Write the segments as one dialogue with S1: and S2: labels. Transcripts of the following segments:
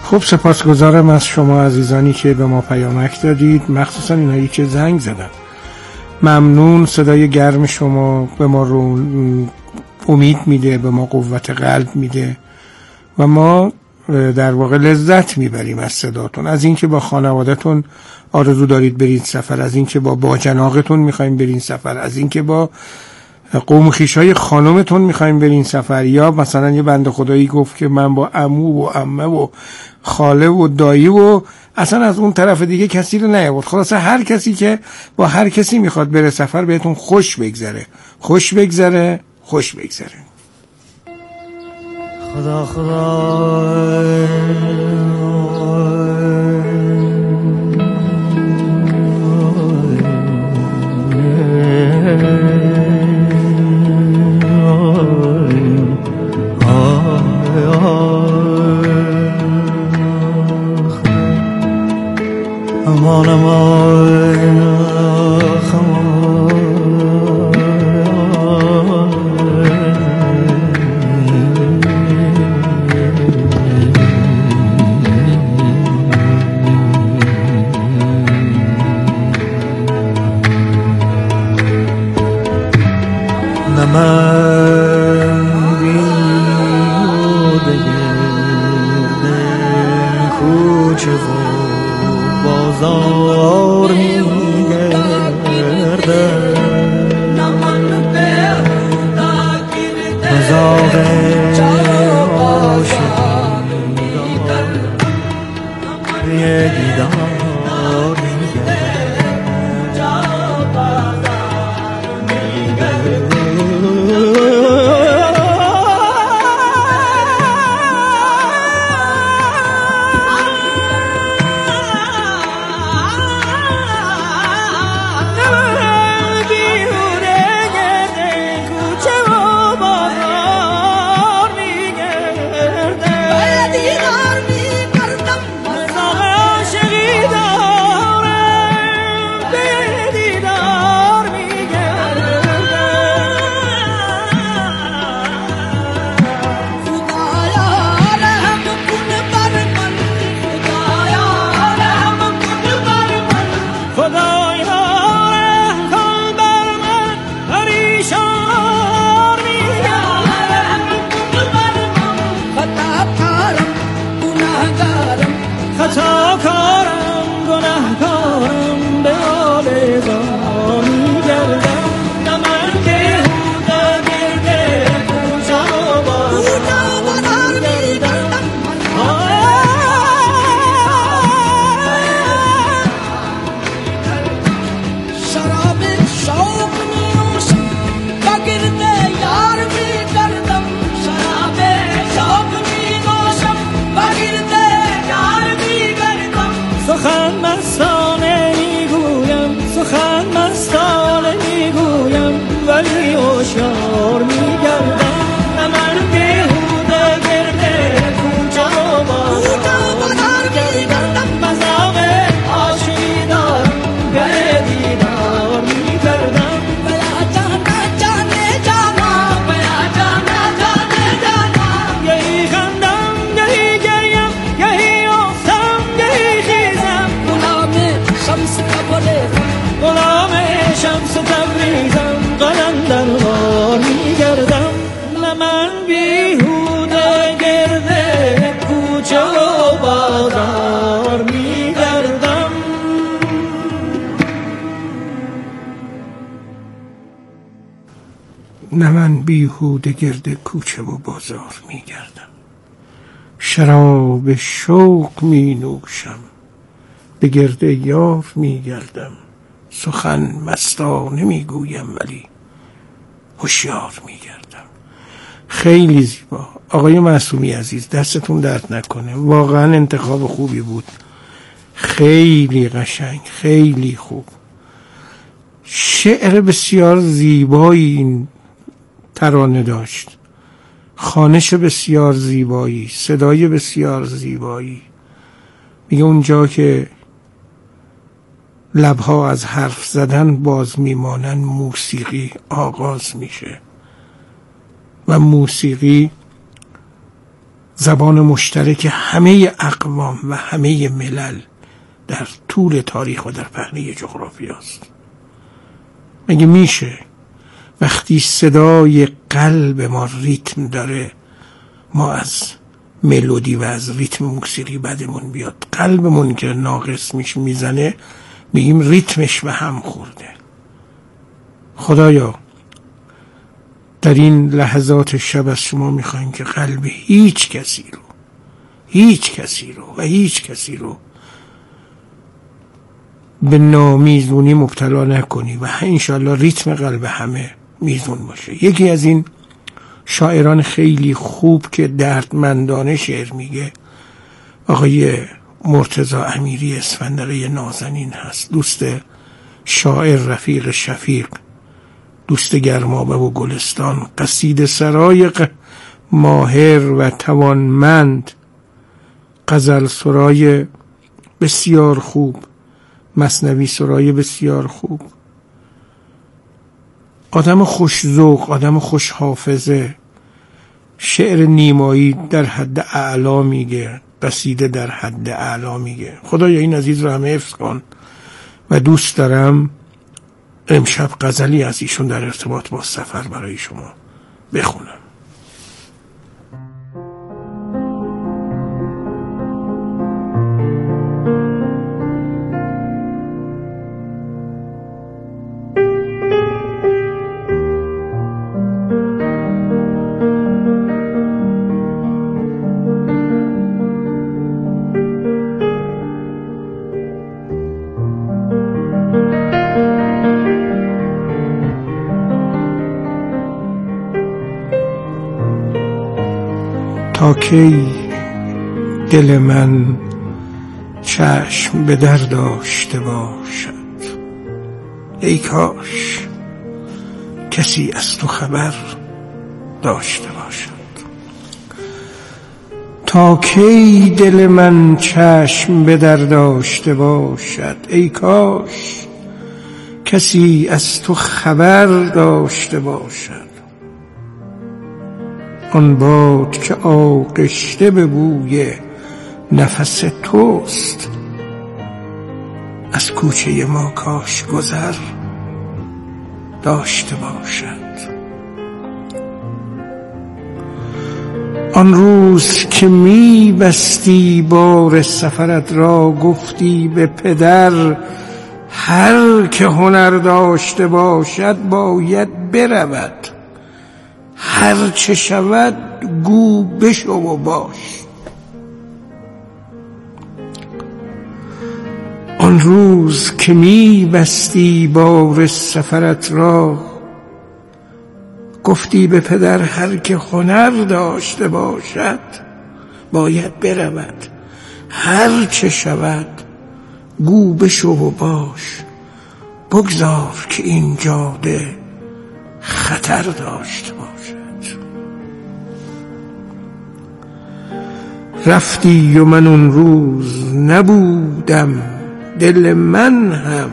S1: خب سپاسگزارم از شما عزیزانی که به ما پیامک دادید، مخصوصا اینایی که زنگ زدن. ممنون. صدای گرم شما به ما رو امید میده، به ما قوت قلب میده و ما در واقع لذت میبریم از صداتون، از اینکه با خانواده‌تون آرزو دارید برید سفر، از اینکه با باجناقتون میخوایم برین سفر، از اینکه با قوم خویشای خانمتون میخوایم برین سفر، یا مثلا یه بنده خدایی گفت که من با عمو و عمه و خاله و دایی و اصلا از اون طرف دیگه کسی رو نیاورد. خلاصه هر کسی که با هر کسی میخواد بره سفر بهتون خوش بگذره، خوش بگذره، خوش بگذره.
S2: خدا خدا aman aman
S1: نه من بیهوده گرد کوچه و بازار میگردم، شراب شوق می نوشم، به گرد یار میگردم، سخن مستانه میگویم ولی هوشیار میگردم. خیلی زیبا آقای معصومی عزیز، دستتون درد نکنه، واقعا انتخاب خوبی بود، خیلی قشنگ، خیلی خوب، شعر بسیار زیبایی این ترانه داشت، خوانش بسیار زیبایی، صدای بسیار زیبایی. میگه اونجا که لبها از حرف زدن باز میمانن، موسیقی آغاز میشه و موسیقی زبان مشترک همه اقوام و همه ملل در طول تاریخ و در پهنه جغرافیا است. مگه میشه وقتی صدای قلب ما ریتم داره ما از ملودی و از ریتم موسیقی بدمون بیاد؟ قلبمون که ناقص میزنه میگیم ریتمش به هم خورده. خدایا در این لحظات شب از شما میخوایم که قلب هیچ کسی رو به نامیزونی مبتلا نکنی و انشالله ریتم قلب همه میزون باشه. یکی از این شاعران خیلی خوب که دردمندانه شعر میگه آقای مرتضی امیری اسفندقی نازنین هست، دوست شاعر رفیق شفیق، دوست گرمابه و گلستان، قصیده سرای ماهر و توانمند، غزل سرای بسیار خوب، مثنوی سرای بسیار خوب، آدم خوش ذوق، آدم خوش حافظه، شعر نیمایی در حد اعلا میگه، قصیده در حد اعلا میگه. خدایا این عزیز رو همه حفظ کن و دوست دارم امشب غزلی از ایشون در ارتباط با سفر برای شما بخونم. تا کی دل من چشم به در داشته باشد، ای کاش کسی از تو خبر داشته باشد. تا کی دل من چشم به در داشته باشد، ای کاش کسی از تو خبر داشته باشد. آن باد که آغشته به بوی نفس توست، از کوچه ما کاش گذر داشته باشد. آن روز که می بستی بار سفرت را، گفتی به پدر هر که هنر داشته باشد باید برود، هر چه شود گو بشو و باش. آن روز که می بستی بار سفرت را، گفتی به پدر هر که هنر داشته باشد باید برود، هر چه شود گو بشو و باش. بگذار که این جاده خطر داشته باشد. رفتی و من اون روز نبودم، دل من هم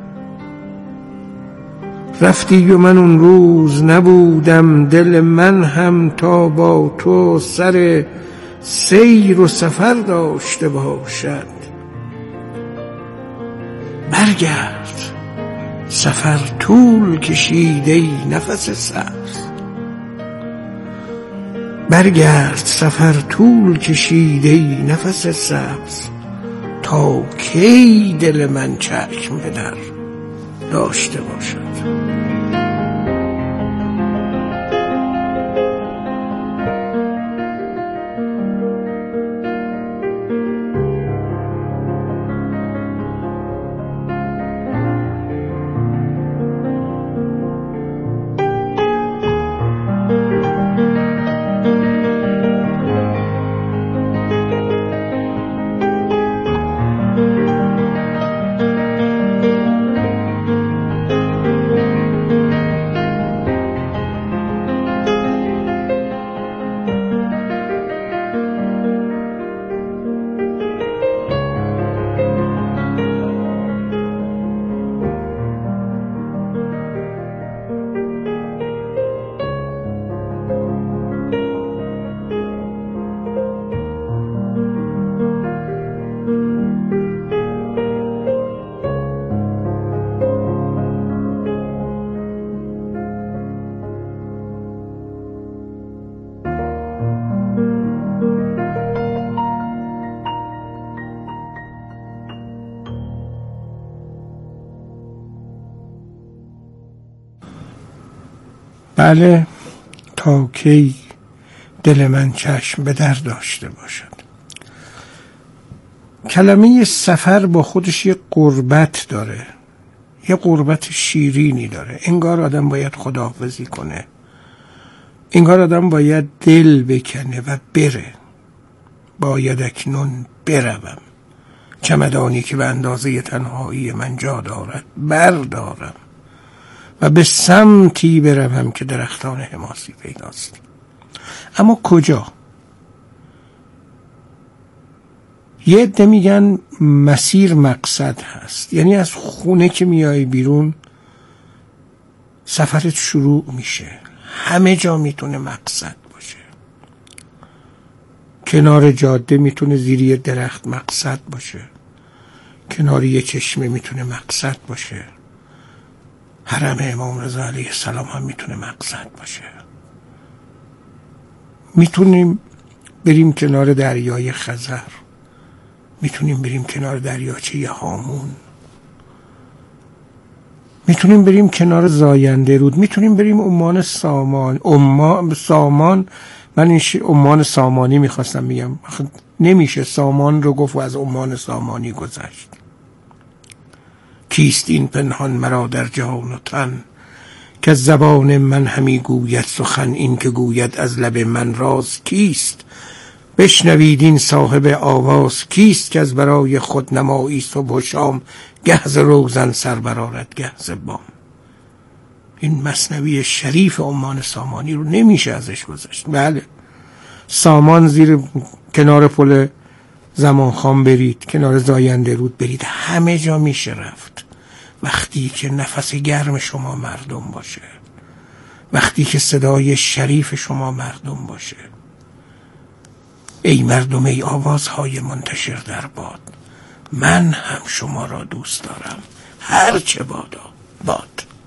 S1: رفتی و من اون روز نبودم، دل من هم تا با تو سر سیر و سفر داشته باشد. برگرد سفر طول کشید ای نفس سبز، برگرد سفر طول کشید ای نفس سبز. تا کی دل من چشم به در داشته باشد. بله، تا کی دل من چشم به در داشته باشد. کلمه سفر با خودش یه غربت داره، یه غربت شیرینی داره. انگار آدم باید خداحافظی کنه، انگار آدم باید دل بکنه و بره. باید اکنون بروم، چمدانی که به اندازه تنهایی من جا دارد بردارم و به سمتی بروم که درختان حماسی پیداست. اما کجا؟ یه عده میگن مسیر مقصد هست، یعنی از خونه که میای بیرون سفرت شروع میشه. همه جا میتونه مقصد باشه، کنار جاده میتونه زیر یه درخت مقصد باشه، کنار یه چشمه میتونه مقصد باشه، حرم امام رضا علیه السلام هم میتونه مقصد باشه. میتونیم بریم کنار دریای خزر، میتونیم بریم کنار دریاچه هامون، میتونیم بریم کنار زاینده رود، میتونیم بریم عمان سامان. من این عمان سامانی میخواستم میگم، نمیشه سامان رو گفت و از عمان سامانی گذشت. کیست این پنهان مرا در جهان و تن، که زبان من همی گوید سخن. این که گوید از لب من راز کیست، بشنوید این صاحب آواز کیست. که از برای خود نمایی صبح و شام، گهز روزن سر برآرد گهز بام. این مثنوی شریف عمان سامانی رو نمیشه ازش گذشت. بله، سامان زیر کنار پل زمانخان برید، کنار زاینده رود برید، همه جا میشه رفت. وقتی که نفس گرم شما مردم باشه، وقتی که صدای شریف شما مردم باشه. ای مردم، ای آوازهای منتشر در باد، من هم شما را دوست دارم، هر چه بادا باد.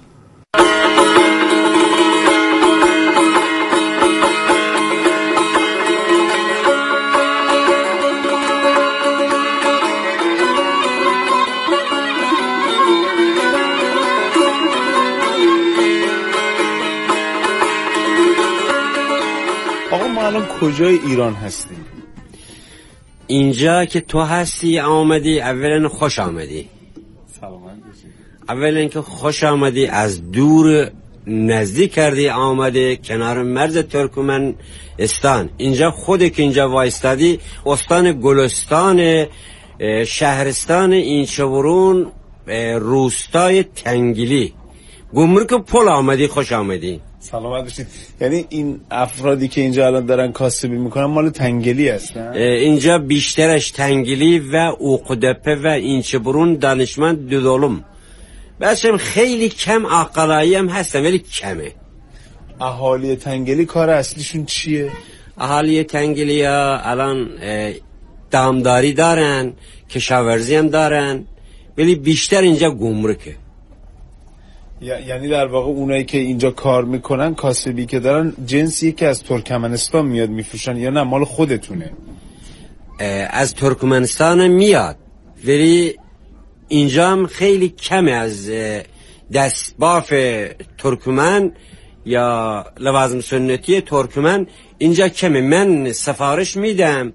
S3: آقا ما الان کجای ایران هستیم؟
S4: اینجا که تو هستی آمدی، اولا خوش آمدی.
S3: سلامت باشی.
S4: اولا که خوش آمدی، از دور نزدیک کردی آمده کنار مرز ترکمنستان. اینجا خودی که اینجا وایستادی، استان گلستان، شهرستان اینچه‌ورون، روستای تنگلی، گمرک پل آمدی. خوش آمدی.
S3: سلامت باشید. یعنی این افرادی که اینجا الان دارن کاسبی میکنن مال تنگلی هستن؟
S4: اینجا بیشترش تنگلی و اوقدپه و اینچه‌ورون دانشمند دودولم. بچم خیلی کم عقلایی هم هستن ولی کمه.
S3: اهالی تنگلی کار اصلیشون چیه؟
S4: اهالی تنگلی ها الان دامداری دارن، کشاورزی هم دارن، ولی بیشتر اینجا گمرکه.
S3: یعنی در واقع اونایی که اینجا کار میکنن، کاسبی که دارن، جنسی که از ترکمنستان میاد میفروشن یا نه مال خودتونه؟
S4: از ترکمنستان میاد، ولی اینجا هم خیلی کمه. از دستباف ترکمن یا لوازم سنتی ترکمن اینجا کمه. من سفارش میدم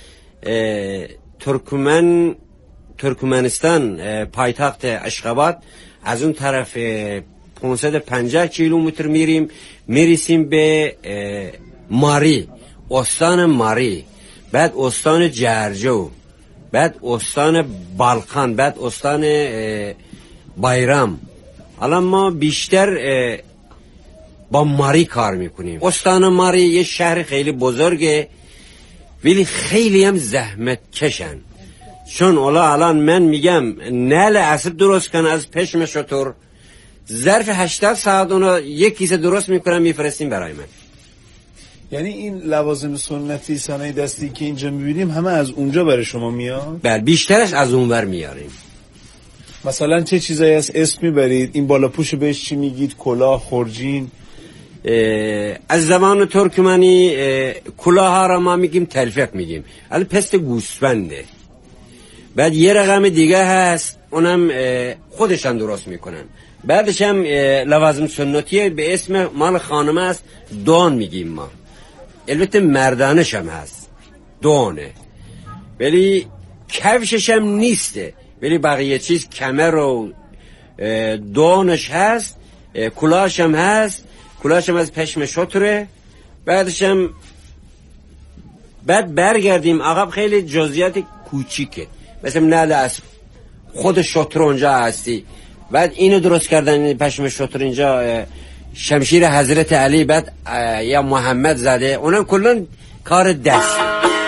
S4: ترکمنستان، پایتخت اشخاباد، از اون طرف 550 کیلومتر میرسیم به ماری، استان ماری، بعد استان جرجو، بعد استان بالقان، بعد استان بایرام. الان ما بیشتر با ماری کار میکنیم. استان ماری یه شهر خیلی بزرگه ولی خیلی هم زحمت کشن. چون الان من میگم نل اسب درست کن از پشم شتر، ظرف 80 ساعت اونو یک کیسه درست میکنم میفرستیم برای من.
S3: یعنی این لوازم سنتی صنایع دستی که اینجا میبینیم همه از اونجا برای شما میاد؟
S4: بله، بیشترش از اونور میاریم.
S3: مثلا چه چیزایی از اسم میبرید؟ این بالا پوشو بهش چی میگید؟ کلاه، خورجین؟
S4: از زمان ترکمنی کلاه ها را ما میگیم تلفق میگیم، ولی پست گوسفنده. بعد یه رقم دیگه هست، اونم خودشان درست میکنن، بعدش هم لوازم سنتی به اسم مال خانم است، دون میگیم ما. البته مردانش هم هست، دونه، ولی کفشش هم نیسته، ولی بقیه چیز کمر و دونش هست، کلاهش هم هست، کلاهش هم از پشم شتره. بعدش هم بعد برگردیم عقب خیلی جزئیات کوچیکه، مثلا نعل اسب خود شتر اونجا هستی، بعد اینو درست کردن پشم شتر اینجا، شمشیر حضرت علی، بعد یا محمد زده، اونم کلن کار دست.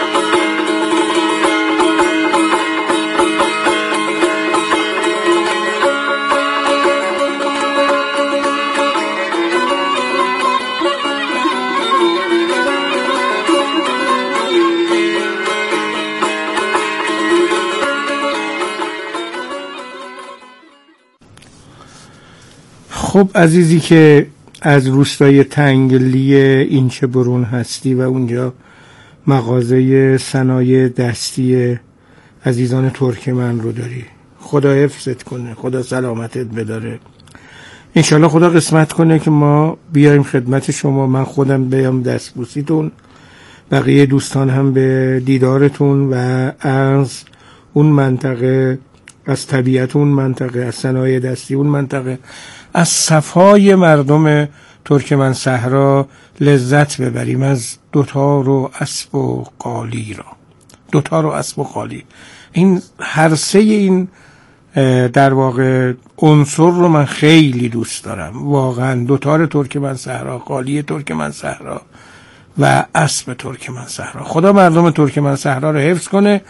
S1: خب عزیزی که از روستای تنگلی اینچه برون هستی و اونجا مغازه صنایع دستی عزیزان ترکمن رو داری، خدا حفظت کنه، خدا سلامتت بداره. انشالله خدا قسمت کنه که ما بیایم خدمت شما، من خودم بیام دستبوسیتون، بقیه دوستان هم به دیدارتون و از اون منطقه، از طبیعت اون منطقه، از صنایع دستی اون منطقه، از صفای مردم ترکمن صحرا لذت ببریم، از دوتار و اسب و قالی را. دوتار و اسب و قالی، این هر سه این در واقع عنصر رو من خیلی دوست دارم واقعا. دوتار ترکمن صحرا، قالی ترکمن صحرا و اسب ترکمن صحرا. خدا مردم ترکمن صحرا رو حفظ کنه.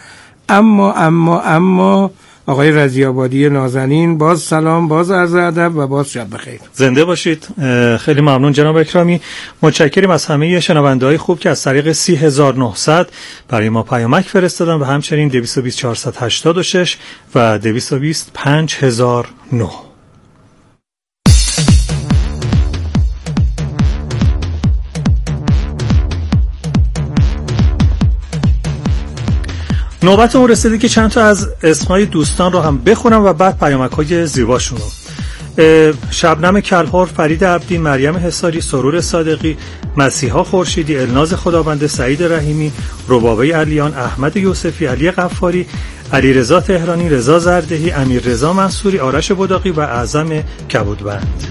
S1: اما آقای رضی‌آبادی نازنین، باز سلام، باز عرض ادب و باز شب بخیر.
S5: زنده باشید. خیلی ممنون جناب اکرامی. متشکریم از همه شنونده‌های خوب که از طریق 30900 برای ما پیامک فرستادن و همچنین 220 486 و 220 5009. نوبت اون رسیده که چند تا از اسمای دوستان رو هم بخونم و بعد پیامک‌های زیباشون رو. شبنم کلهر، فرید عبدی، مریم حصاری، سرور صادقی، مسیحا خورشیدی، الناز خداونده، سعید رحیمی، ربابه علیان، احمد یوسفی، علی غفاری، علیرضا تهرانی، رضا زردهی، امیر رضا منصوری، آرش بداقی و اعظم کبودبند.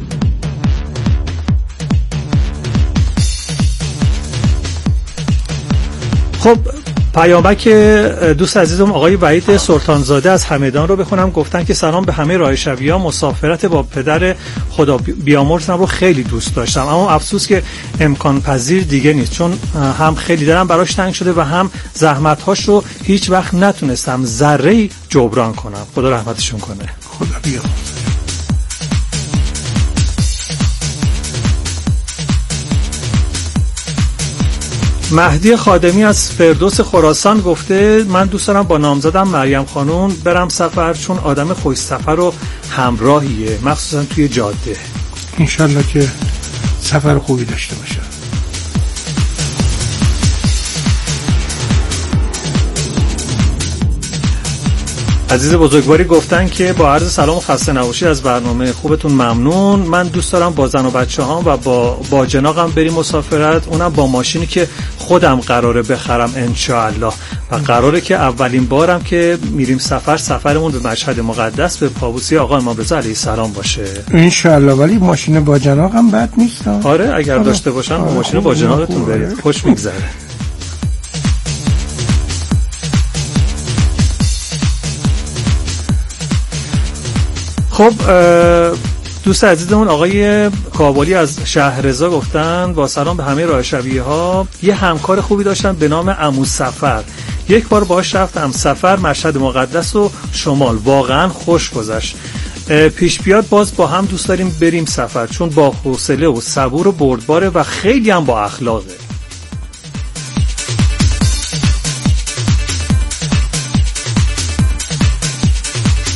S5: خب پیامک دوست عزیزم آقای وحید سلطانزاده از همدان رو بخونم. گفتن که سلام به همه راهشویان، مسافرت با پدر خدا بیامرزم رو خیلی دوست داشتم، اما افسوس که امکان پذیر دیگه نیست، چون هم خیلی دلم براش تنگ شده و هم زحمت‌هاش رو هیچ وقت نتونستم ذره‌ای جبران کنم. خدا رحمتشون کنه.
S1: خدا بیامرزه.
S5: مهدی خادمی از فردوس خراسان گفته من دوست دارم با نامزدم مریم خانوم برم سفر، چون آدم خوش سفر و همراهیه، مخصوصا توی جاده.
S1: انشالله که سفر خوبی داشته باشه.
S5: عزیز بزرگواری گفتن که با عرض سلام و خسته نباشید از برنامه خوبتون ممنون. من دوست دارم با زن و بچه هام و با جناقم بریم مسافرت، اونم با ماشینی که خودم قراره بخرم انشاءالله، و قراره که اولین بارم که میریم سفرمون به مشهد مقدس به پابوسی آقا امام رضا علیه السلام باشه
S1: انشاءالله. ولی ماشین با جناقم بد نیست.
S5: آره اگر داشته باشم ماشین با جناقتون برید، خوش میگذره. خب دوست عزیزمون آقای کابلی از شهررضا گفتن با سلام به همه راهشوی‌ها، یه همکار خوبی داشتم به نام عمو سفر، یک بار باهاش رفتم سفر مشهد مقدس و شمال، واقعا خوش گذشت. پیش بیاد باز با هم دوست داریم بریم سفر، چون با حوصله و صبور و بردباره و خیلی هم با اخلاقه.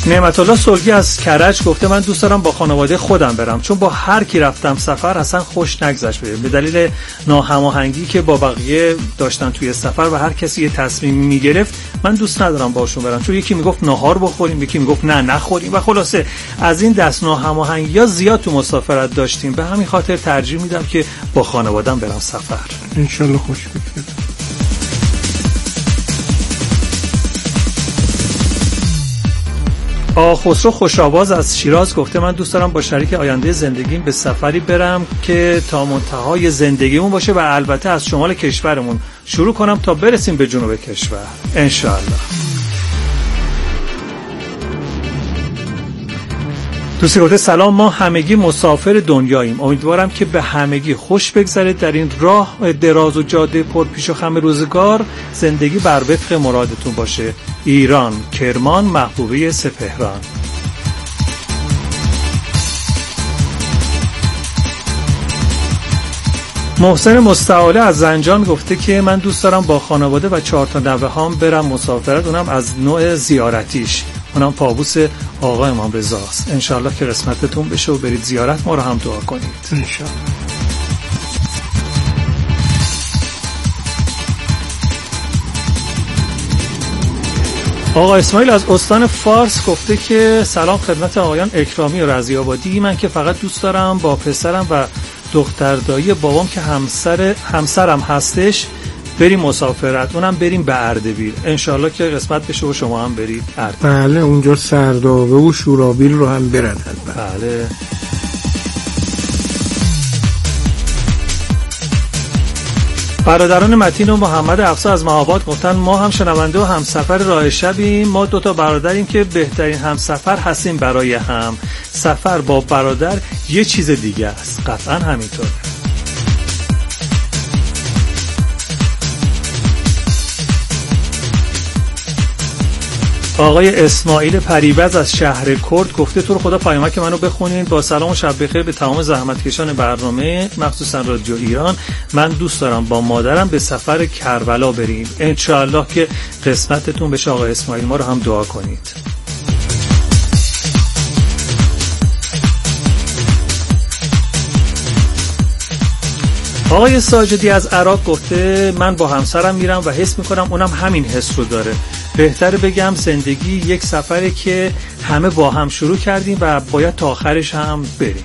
S5: نعمت الله سلگی از کرج گفته من دوست دارم با خانواده خودم برم، چون با هر کی رفتم سفر اصلا خوش نگذشت به دلیل ناهماهنگی که با بقیه داشتن توی سفر و هر کسی یه تصمیمی میگرفت. من دوست ندارم باشون برم، چون یکی میگفت ناهار بخوریم، یکی میگفت نه نخوریم و خلاصه از این دست ناهماهنگی‌ها زیاد تو مسافرت داشتیم. به همین خاطر ترجیح میدم که با خانواده‌ام برم سفر.
S1: ان شاءالله خوش بگذره.
S5: خسرو خوش‌آواز از شیراز گفته من دوست دارم با شریک آینده زندگیم به سفری برم که تا منتهای زندگیمون باشه و البته از شمال کشورمون شروع کنم تا برسیم به جنوب کشور انشاءالله. دوستی گفته سلام، ما همگی مسافر دنیاییم، امیدوارم که به همگی خوش بگذره در این راه دراز و جاده پر پیش و خم روزگار. زندگی بر وفق مرادتون باشه. ایران، کرمان، محبوبه سپهران. محسن مستعاله از زنجان گفته که من دوست دارم با خانواده و 4 تا نوه‌هام برم مسافرت، اونم از نوع زیارتیش، اونم پابوس آقا امام رضاست. انشالله که قسمتتون بشه و برید زیارت، ما رو هم دعا کنید
S1: انشالله.
S5: آقا اسماعیل از استان فارس گفته که سلام خدمت آقایان اکرامی و رضی آبادی. من که فقط دوست دارم با پسرم و دختردایی بابام که همسرم هستش بریم مسافرت، اونم بریم به اردبیل. انشالله که قسمت بشه و شما هم برید اردبیل.
S1: بله اونجا سردابه و شورابیل رو هم بردن.
S5: بله. برادران متین و محمد افسا از مهاباد گفتن ما هم شنونده و همسفر راه شبیم. ما 2 تا برادریم که بهترین همسفر هستیم برای هم. سفر با برادر یه چیز دیگه است. قطعا همینطوره. آقای اسماعیل پریبز از شهر کرد گفته تو رو خدا پیامک منو بخونین. با سلام و شب بخیر به تمام زحمتکشان برنامه مخصوصا رادیو ایران. من دوست دارم با مادرم به سفر کربلا بریم. انشاءالله که قسمتتون بشه. آقای اسماعیل ما رو هم دعا کنید. آقای ساجدی از عراق گفته من با همسرم میرم و حس میکنم اونم همین حس رو داره. بهتره بگم زندگی یک سفره که همه با هم شروع کردیم و باید تا آخرش هم بریم.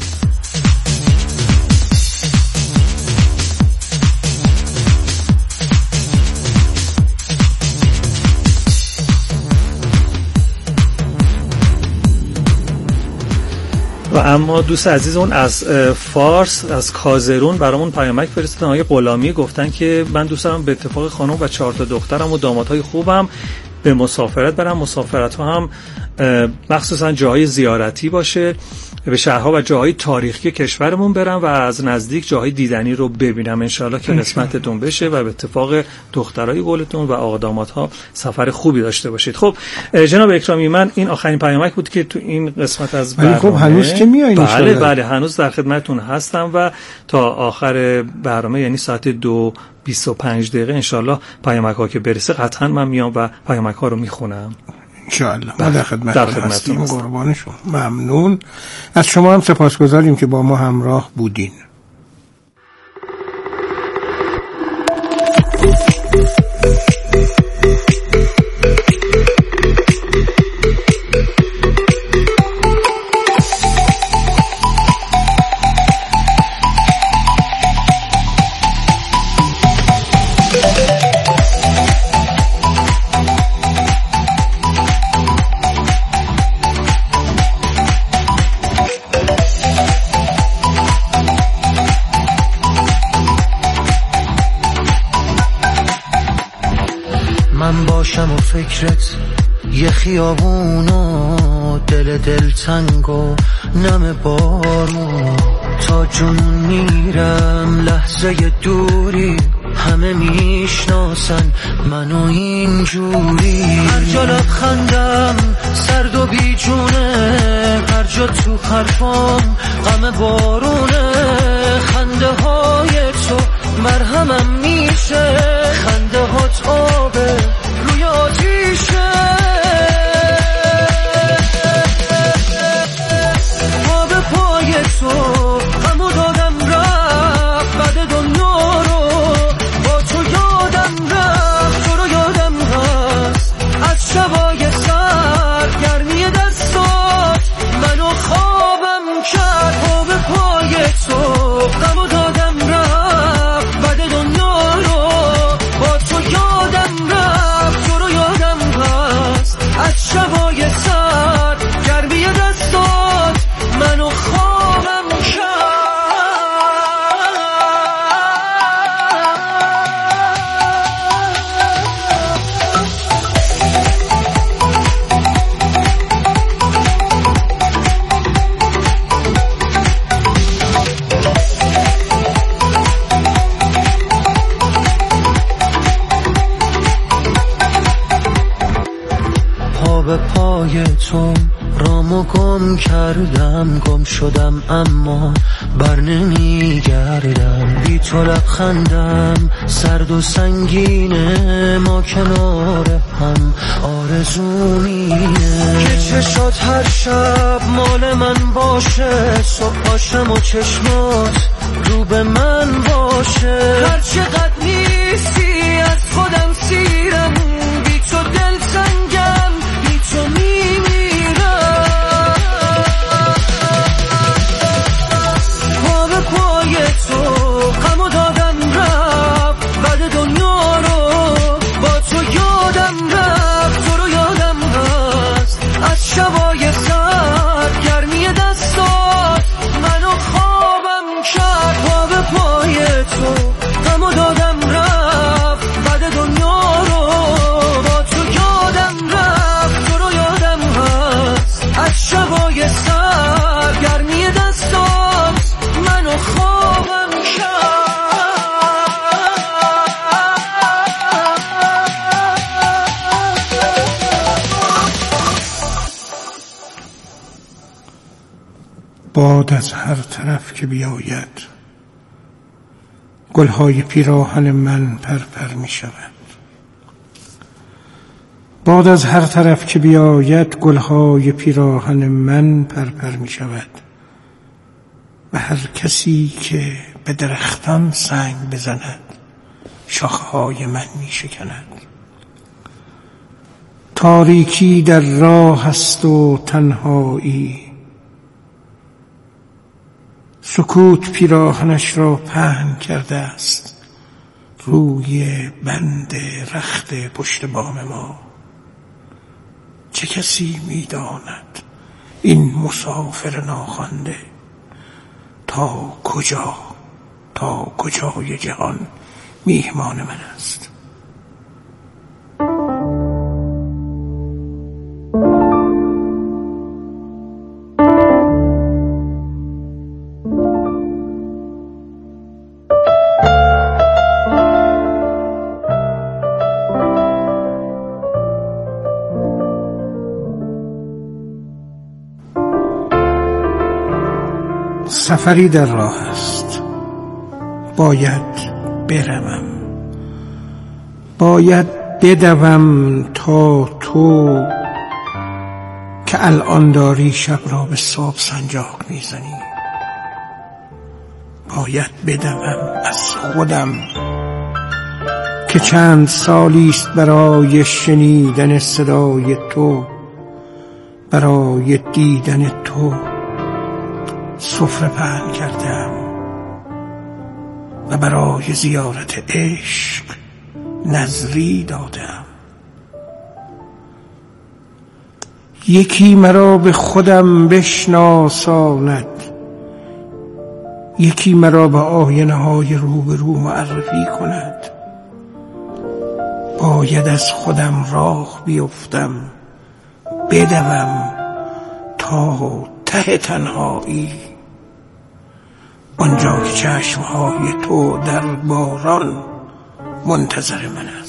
S5: و اما دوست عزیزمون از فارس از کازرون برامون پیامک فرستادن. آقای غلامی گفتن که من دوست دارم به اتفاق خانم و 4 تا دخترم و دامادهای خوبم به مسافرت برم. مسافرت ها هم مخصوصا جاهای زیارتی باشه، به شهرها و جاهای تاریخی کشورمون برم و از نزدیک جاهای دیدنی رو ببینم. انشالله که قسمتتون بشه و به اتفاق دخترای گلتون و آقا دامادها سفر خوبی داشته باشید. خب جناب اکرامی، من این آخرین پیامک بود که تو این قسمت از برنامه.
S1: خب هنوز که میایین؟
S5: بله هنوز در خدمتتون هستم و تا آخر برنامه یعنی ساعت 2:25 انشالله پیامک ها که برسه قطعا من میام و پیامک ها رو میخونم
S1: انشاءالله. ما در خدمتتون هستیم. قربان شما. ممنون از شما، هم سپاسگزاریم که با ما همراه بودین.
S2: فکرت یه خیابون و دل تنگ و نم بارون، تا جنون میرم لحظه دوری، همه میشناسن منو اینجوری. هر جا لبخندم سرد و بیجونه، هر جا تو حرفام غم بارونه. خنده های تو مرهمم میشه، خنده هات آبه روی آتیشه. پا به پای تو رامو گم کردم، گم شدم اما بر نمیگردم. بی تو لبخندم سرد و سنگینه، ما کنار هم آرزو مینه که چشات هر شب مال من باشه، صبح پاشم و چشمات رو به من باشه. هر چقدر نیستی از خودم سیرم، بی تو دل سنگم، بی تو میمیرم. پا به پای تو غمو دادم رفت، بعد دنیا رو با تو یادم رفت. تو رو یادم هست از شبای سرد، گرمی دستات منو خوابم کرد. پا به پای تو غمو دادم رفت، بعد دنیا رو با تو یادم رفت. تو رو یادم هست از شبای سرد، گرمی دستات منو خوابم کرد.
S1: باد از هر طرف که بیاید، گلهای پیراهن من پرپر می شود. باد از هر طرف که بیاید، گلهای پیراهن من پرپر می شود. و هر کسی که به درختان سنگ بزند، شاخه‌های من می شکند. تاریکی در راه است و تنهایی، سکوت پیراهنش را پهن کرده است روی بند رخت پشت بام ما. چه کسی می‌داند این مسافر ناخوانده تا کجای جهان میهمان من است. سفری در راه است، باید بدوم تا تو که الان داری شب را به صبح سنجاق میزنی. باید بدوم از خودم که چند سالیست برای شنیدن صدای تو، برای دیدن تو سفره پهن کردم و برای زیارت عشق نذری دادم. یکی مرا به خودم بشناساند، یکی مرا به آینه های روبرو معرفی کند. باید از خودم راه بیفتم، بدوم تا ته تنهایی، آنجا که چشمهای تو در باران منتظر من است.